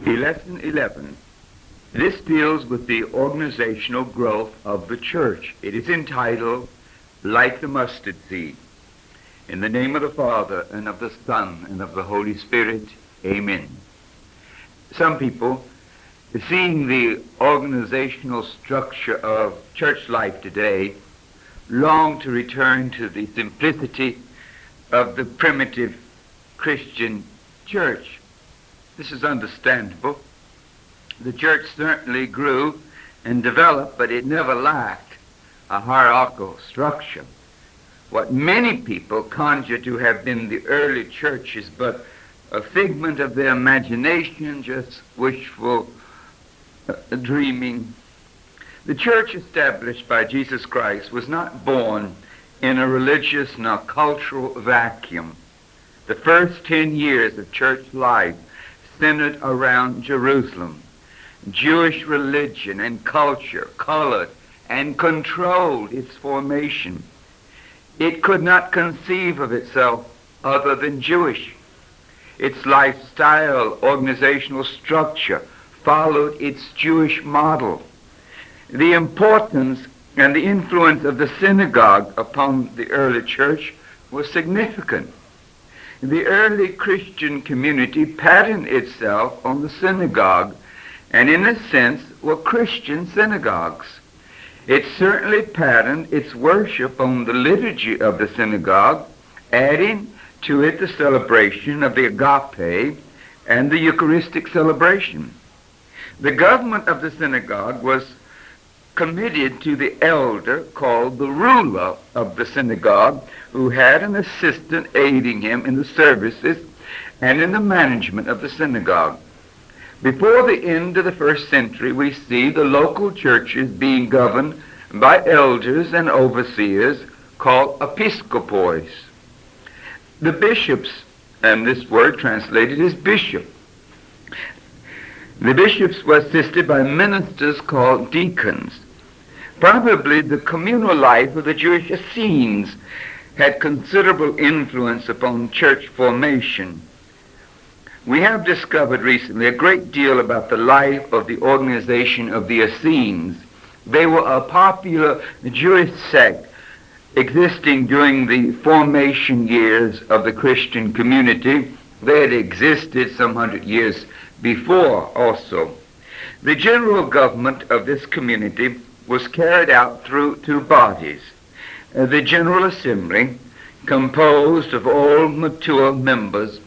Lesson 11. This deals with the organizational growth of the church. It is entitled, Like the Mustard Seed. In the name of the Father, and of the Son, and of the Holy Spirit, amen. Some people, seeing the organizational structure of church life today, long to return to the simplicity of the primitive Christian church. This is understandable. The church certainly grew and developed, but it never lacked a hierarchical structure. What many people conjure to have been the early church is but a figment of their imagination, just wishful dreaming. The church established by Jesus Christ was not born in a religious nor cultural vacuum. The first 10 years of church life centered around Jerusalem. Jewish religion and culture colored and controlled its formation. It could not conceive of itself other than Jewish. Its lifestyle, organizational structure followed its Jewish model. The importance and the influence of the synagogue upon the early church was significant. The early Christian community patterned itself on the synagogue, and in a sense were Christian synagogues. It certainly patterned its worship on the liturgy of the synagogue, adding to it the celebration of the agape and the Eucharistic celebration. The government of the synagogue was committed to the elder called the ruler of the synagogue, who had an assistant aiding him in the services and in the management of the synagogue. Before the end of the first century, we see the local churches being governed by elders and overseers called episkopos. The bishops, and this word translated is bishop. The bishops were assisted by ministers called deacons. Probably the communal life of the Jewish Essenes had considerable influence upon church formation. We have discovered recently a great deal about the life of the organization of the Essenes. They were a popular Jewish sect existing during the formation years of the Christian community. They had existed some 100 years before also. The general government of this community was carried out through two bodies. The General Assembly, composed of all mature members,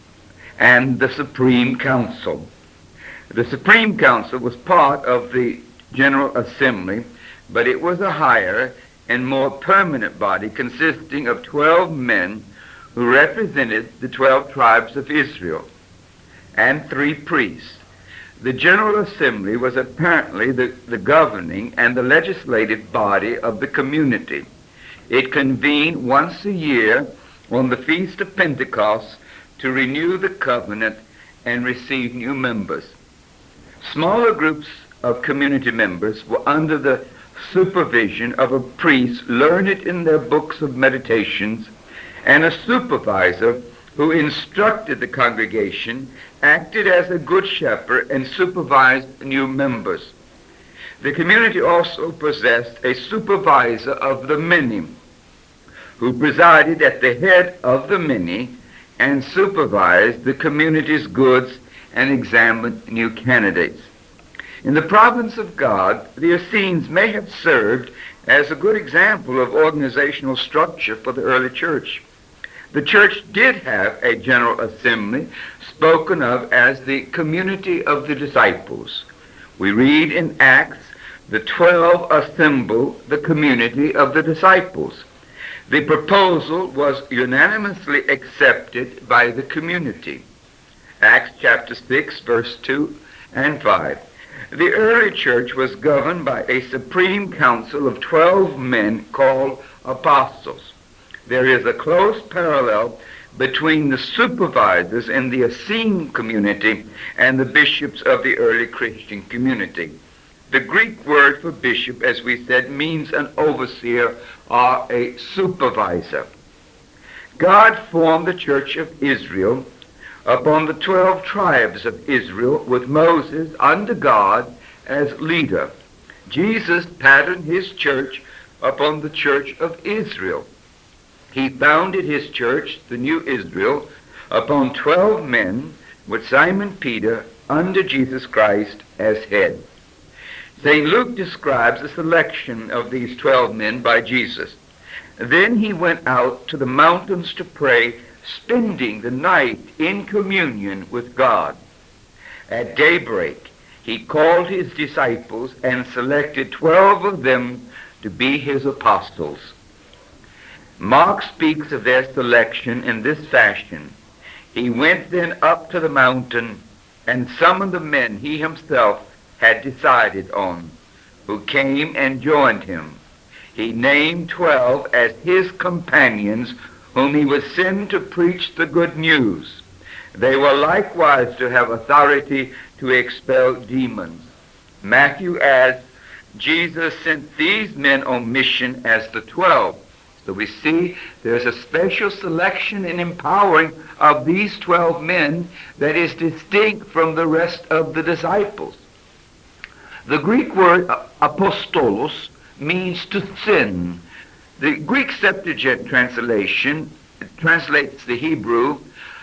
and the Supreme Council. The Supreme Council was part of the General Assembly, but it was a higher and more permanent body consisting of 12 men who represented the 12 tribes of Israel and 3 priests. The General Assembly was apparently the governing and the legislative body of the community. It convened once a year on the Feast of Pentecost to renew the covenant and receive new members. Smaller groups of community members were under the supervision of a priest learned in their books of meditations, and a supervisor who instructed the congregation, acted as a good shepherd, and supervised new members. The community also possessed a supervisor of the many, who presided at the head of the many and supervised the community's goods and examined new candidates. In the province of God, the Essenes may have served as a good example of organizational structure for the early church. The church did have a general assembly spoken of as the community of the disciples. We read in Acts, the 12 assembled the community of the disciples. The proposal was unanimously accepted by the community. Acts chapter 6, verse 2 and 5. The early church was governed by a supreme council of 12 men called apostles. There is a close parallel between the supervisors in the Essene community and the bishops of the early Christian community. The Greek word for bishop, as we said, means an overseer or a supervisor. God formed the church of Israel upon the 12 tribes of Israel, with Moses under God as leader. Jesus patterned his church upon the church of Israel. He founded his church, the New Israel, upon 12 men, with Simon Peter under Jesus Christ as head. St. Luke describes the selection of these 12 men by Jesus. Then he went out to the mountains to pray, spending the night in communion with God. At daybreak, he called his disciples and selected 12 of them to be his apostles. Mark speaks of their selection in this fashion. He went then up to the mountain and summoned the men he himself had decided on, who came and joined him. He named 12 as his companions, whom he would send to preach the good news. They were likewise to have authority to expel demons. Matthew adds, Jesus sent these men on mission as the 12. So we see there's a special selection and empowering of these 12 men that is distinct from the rest of the disciples. The Greek word apostolos means to send. The Greek Septuagint translation translates the Hebrew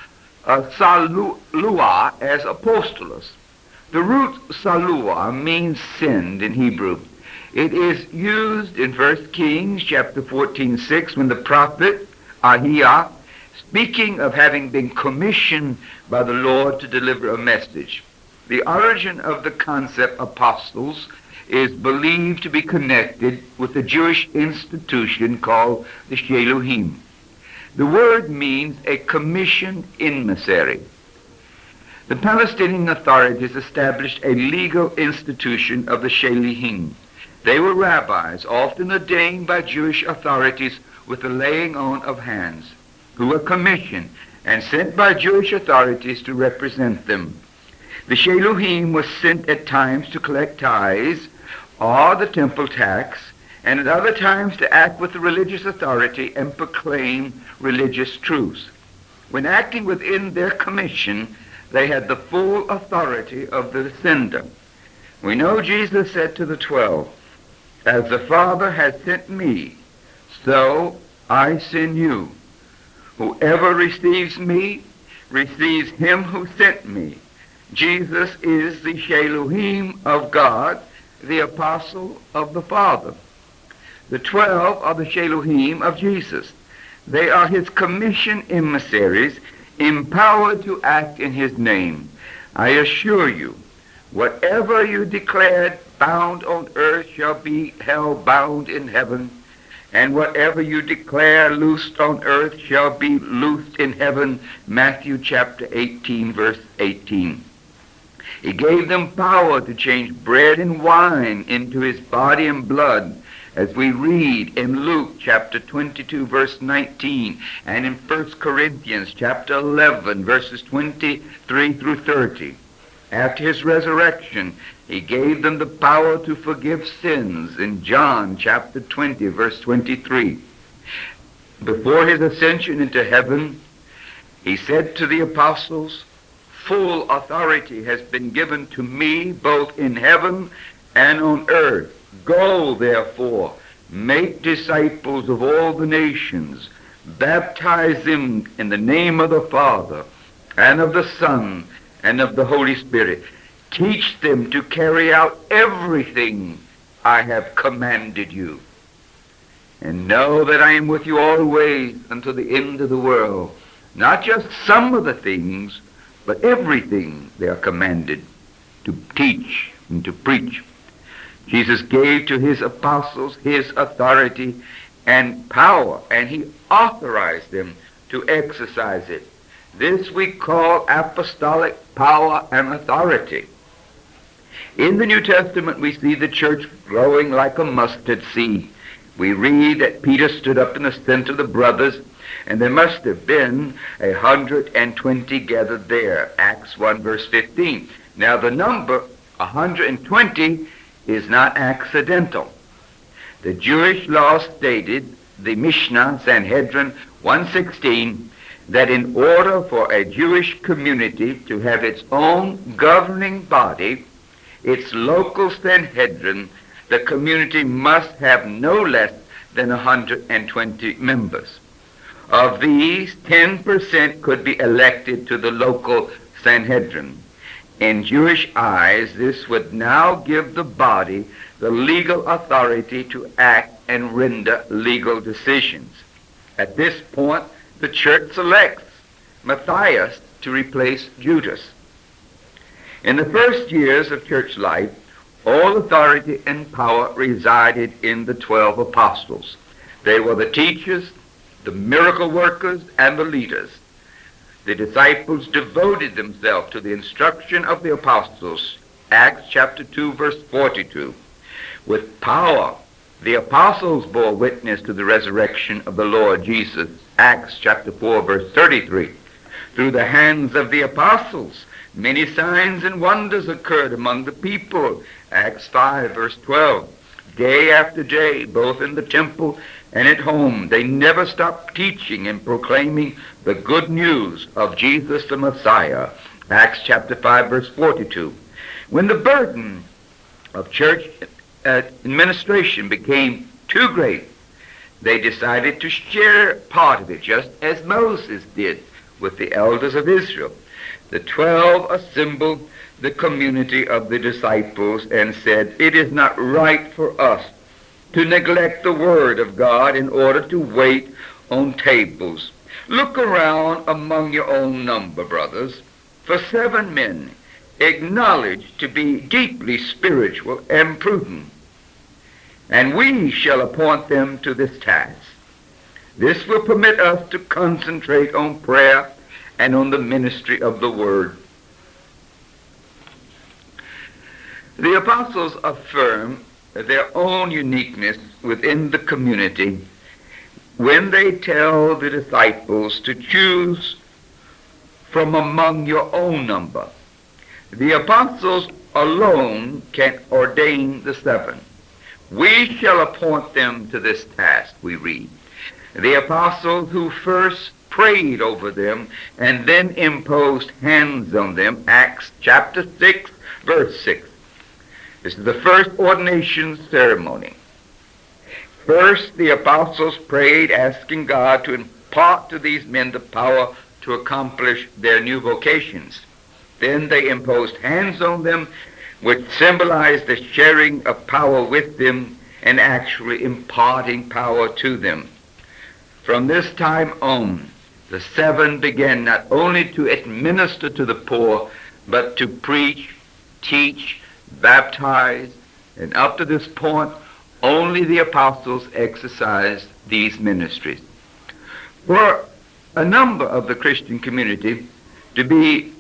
salua as apostolos. The root salua means send in Hebrew. It is used in 1 Kings chapter 14:6 when the prophet Ahijah, speaking of having been commissioned by the Lord to deliver a message. The origin of the concept apostles is believed to be connected with the Jewish institution called the Sheluhim. The word means a commissioned emissary. The Palestinian authorities established a legal institution of the Sheluhim. They were rabbis, often ordained by Jewish authorities with the laying on of hands, who were commissioned and sent by Jewish authorities to represent them. The Sheluhim was sent at times to collect tithes or the temple tax, and at other times to act with the religious authority and proclaim religious truths. When acting within their commission, they had the full authority of the sender. We know Jesus said to the 12, "As the Father has sent me, so I send you. Whoever receives me, receives him who sent me." Jesus is the Sheluhim of God, the apostle of the Father. The 12 are the Sheluhim of Jesus. They are his commissioned emissaries, empowered to act in his name. I assure you, whatever you declared bound on earth shall be held bound in heaven, and whatever you declare loosed on earth shall be loosed in heaven. Matthew chapter 18, verse 18. He gave them power to change bread and wine into his body and blood, as we read in Luke chapter 22, verse 19, and in 1 Corinthians chapter 11, verses 23 through 30. After his resurrection, he gave them the power to forgive sins in John chapter 20, verse 23. Before his ascension into heaven, he said to the apostles, "Full authority has been given to me both in heaven and on earth. Go, therefore, make disciples of all the nations, baptize them in the name of the Father and of the Son and of the Holy Spirit. Teach them to carry out everything I have commanded you. And know that I am with you always until the end of the world." Not just some of the things, but everything they are commanded to teach and to preach. Jesus gave to his apostles his authority and power, and he authorized them to exercise it. This we call apostolic power and authority. In the New Testament, we see the church growing like a mustard seed. We read that Peter stood up in the center of the brothers, and there must have been 120 gathered there. Acts 1, verse 15. Now the number 120 is not accidental. The Jewish law stated, the Mishnah, Sanhedrin 1:16, that in order for a Jewish community to have its own governing body, its local Sanhedrin, the community must have no less than 120 members. Of these, 10% could be elected to the local Sanhedrin. In Jewish eyes, this would now give the body the legal authority to act and render legal decisions. At this point, the church selects Matthias to replace Judas. In the first years of church life, all authority and power resided in the 12 apostles. They were the teachers, the miracle workers, and the leaders. The disciples devoted themselves to the instruction of the apostles, Acts chapter 2, verse 42. With power, the apostles bore witness to the resurrection of the Lord Jesus, Acts chapter 4, verse 33. Through the hands of the apostles, many signs and wonders occurred among the people, Acts 5, verse 12. Day after day, both in the temple and at home, they never stopped teaching and proclaiming the good news of Jesus the Messiah, Acts chapter 5, verse 42. When the burden of church administration became too great, they decided to share part of it, just as Moses did with the elders of Israel. The 12 assembled the community of the disciples and said, "It is not right for us to neglect the word of God in order to wait on tables. Look around among your own number, brothers, for 7 men acknowledged to be deeply spiritual and prudent, and we shall appoint them to this task. This will permit us to concentrate on prayer and on the ministry of the word." The apostles affirm their own uniqueness within the community when they tell the disciples to choose from among your own number. The apostles alone can ordain the 7. We shall appoint them to this task, we read. The apostles who first prayed over them and then imposed hands on them, Acts chapter 6, verse 6. This is the first ordination ceremony. First, the apostles prayed, asking God to impart to these men the power to accomplish their new vocations. Then they imposed hands on them, which symbolized the sharing of power with them and actually imparting power to them. From this time on, the 7 began not only to administer to the poor, but to preach, teach, baptize, and up to this point, only the apostles exercised these ministries. For a member of the Christian community to be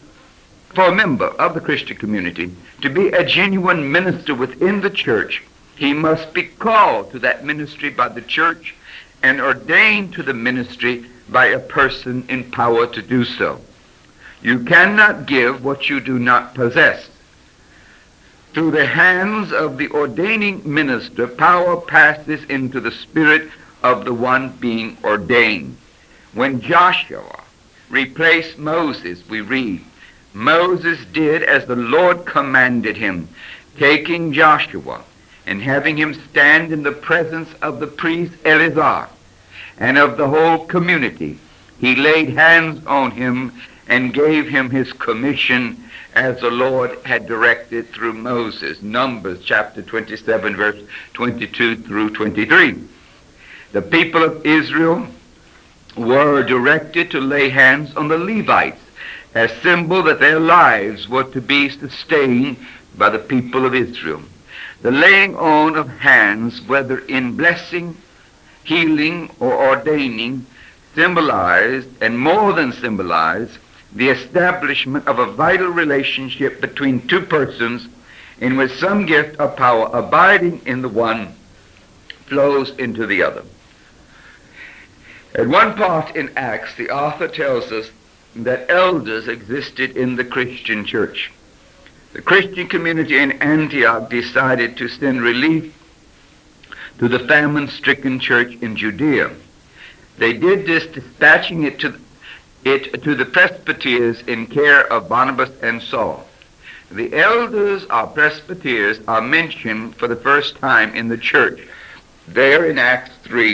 a genuine minister within the church, he must be called to that ministry by the church and ordained to the ministry by a person in power to do so. You cannot give what you do not possess. Through the hands of the ordaining minister, power passes into the spirit of the one being ordained. When Joshua replaced Moses, we read, Moses did as the Lord commanded him, taking Joshua and having him stand in the presence of the priest Eleazar and of the whole community. He laid hands on him and gave him his commission as the Lord had directed through Moses. Numbers chapter 27, verse 22 through 23. The people of Israel were directed to lay hands on the Levites, as symbol that their lives were to be sustained by the people of Israel. The laying on of hands, whether in blessing, healing, or ordaining, symbolized, and more than symbolized, the establishment of a vital relationship between two persons in which some gift of power abiding in the one flows into the other. At one part in Acts, the author tells us that elders existed in the Christian church. The Christian community in Antioch decided to send relief to the famine-stricken church in Judea. They did this dispatching it it to the presbyters in care of Barnabas and Saul. The elders or presbyters are mentioned for the first time in the church there in Acts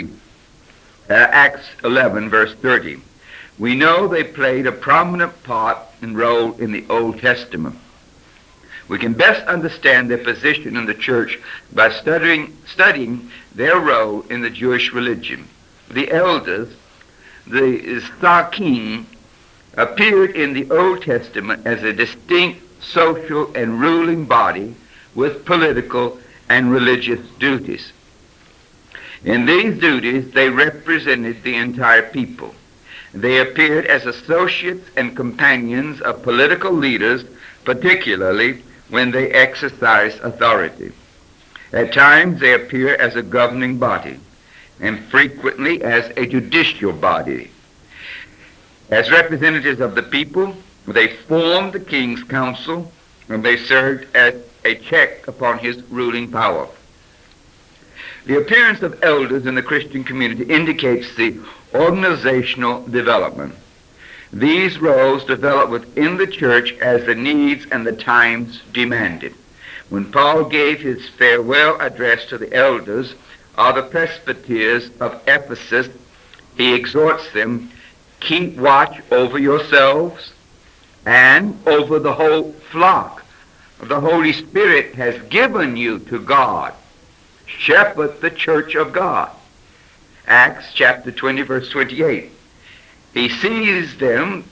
11, verse 30. We know they played a prominent part and role in the Old Testament. We can best understand their position in the church by studying their role in the Jewish religion. The elders, the Sakim, appeared in the Old Testament as a distinct social and ruling body with political and religious duties. In these duties, they represented the entire people. They appeared as associates and companions of political leaders, particularly when they exercised authority. At times, they appear as a governing body, and frequently as a judicial body. As representatives of the people, they formed the king's council, and they served as a check upon his ruling power. The appearance of elders in the Christian community indicates the organizational development. These roles develop within the church as the needs and the times demanded. When Paul gave his farewell address to the elders or the presbyters of Ephesus, he exhorts them, keep watch over yourselves and over the whole flock the Holy Spirit has given you to God. Shepherd the church of God. Acts chapter 20, verse 28. He sees them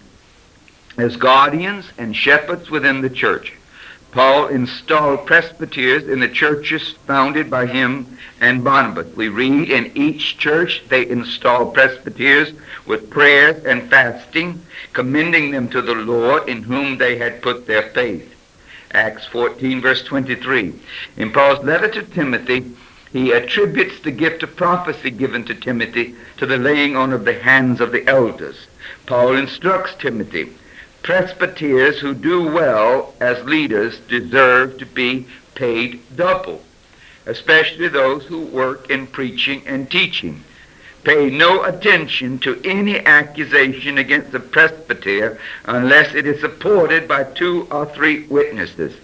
as guardians and shepherds within the church. Paul installed presbyters in the churches founded by him and Barnabas. We read in each church they installed presbyters with prayers and fasting, commending them to the Lord in whom they had put their faith. Acts 14, verse 23. In Paul's letter to Timothy, he attributes the gift of prophecy given to Timothy to the laying on of the hands of the elders. Paul instructs Timothy, presbyters who do well as leaders deserve to be paid double, especially those who work in preaching and teaching. Pay no attention to any accusation against a presbyter unless it is supported by 2 or 3 witnesses.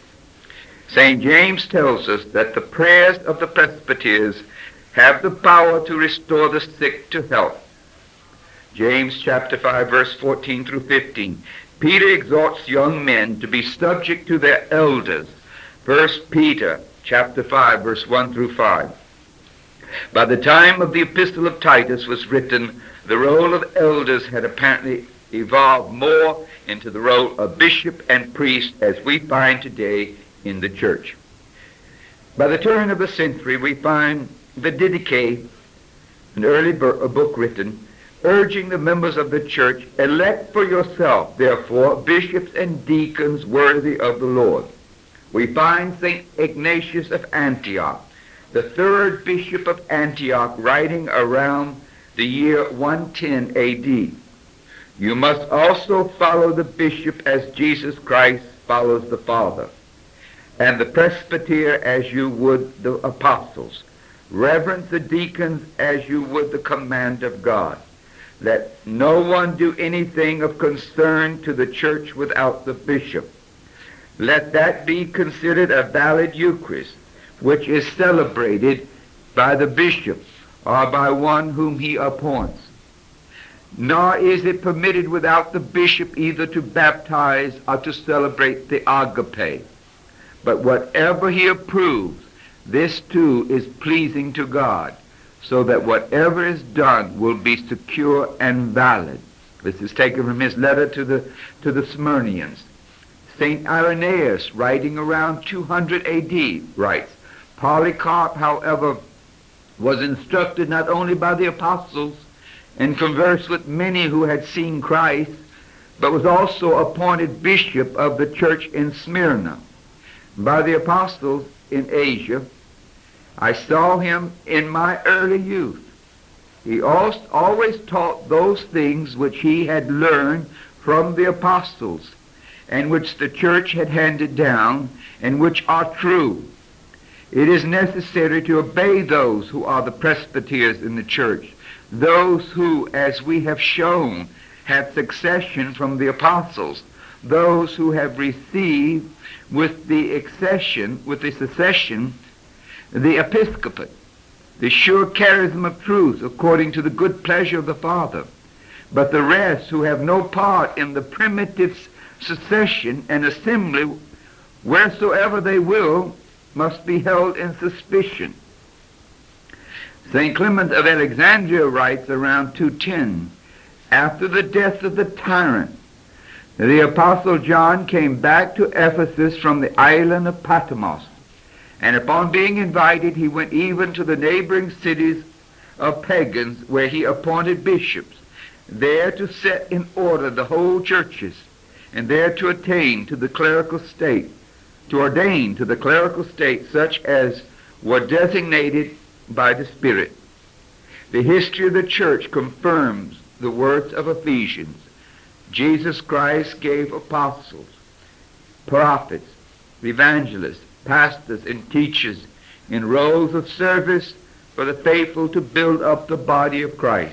St. James tells us that the prayers of the presbyters have the power to restore the sick to health. James chapter 5, verse 14 through 15. Peter exhorts young men to be subject to their elders. 1 Peter chapter 5, verse 1 through 5. By the time of the epistle of Titus was written, the role of elders had apparently evolved more into the role of bishop and priest as we find today in the church. By the turn of the century, we find the Didache, an early book written, urging the members of the church, elect for yourself, therefore, bishops and deacons worthy of the Lord. We find St. Ignatius of Antioch, the 3rd bishop of Antioch, writing around the year 110 A.D. You must also follow the bishop as Jesus Christ follows the Father, and the presbyter as you would the apostles. Reverence the deacons as you would the command of God. Let no one do anything of concern to the church without the bishop. Let that be considered a valid Eucharist, which is celebrated by the bishop or by one whom he appoints. Nor is it permitted without the bishop either to baptize or to celebrate the agape. But whatever he approves, this too is pleasing to God, so that whatever is done will be secure and valid. This is taken from his letter to the Smyrnians. St. Irenaeus, writing around 200 A.D., writes, Polycarp, however, was instructed not only by the apostles and conversed with many who had seen Christ, but was also appointed bishop of the church in Smyrna. By the apostles in Asia, I saw him in my early youth. He always taught those things which he had learned from the apostles, and which the church had handed down, and which are true. It is necessary to obey those who are the presbyters in the church, those who, as we have shown, had succession from the apostles, those who have received with the succession, the episcopate, the sure charism of truth according to the good pleasure of the Father. But the rest who have no part in the primitive succession and assembly, wheresoever they will, must be held in suspicion. St. Clement of Alexandria writes around 210, after the death of the tyrant, the Apostle John came back to Ephesus from the island of Patmos, and upon being invited, he went even to the neighboring cities of pagans, where he appointed bishops, there to set in order the whole churches, and there to ordain to the clerical state such as were designated by the Spirit. The history of the church confirms the words of Ephesians. Jesus Christ gave apostles, prophets, evangelists, pastors, and teachers in roles of service for the faithful to build up the body of Christ.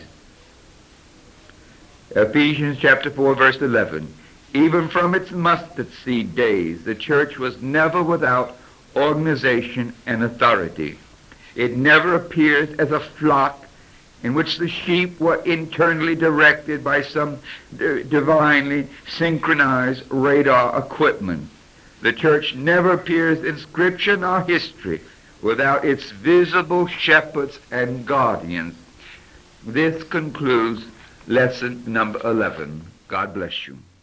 Ephesians chapter 4, verse 11. Even from its mustard seed days, the church was never without organization and authority. It never appears as a flock in which the sheep were internally directed by some divinely synchronized radar equipment. The church never appears in Scripture nor history without its visible shepherds and guardians. This concludes lesson number 11. God bless you.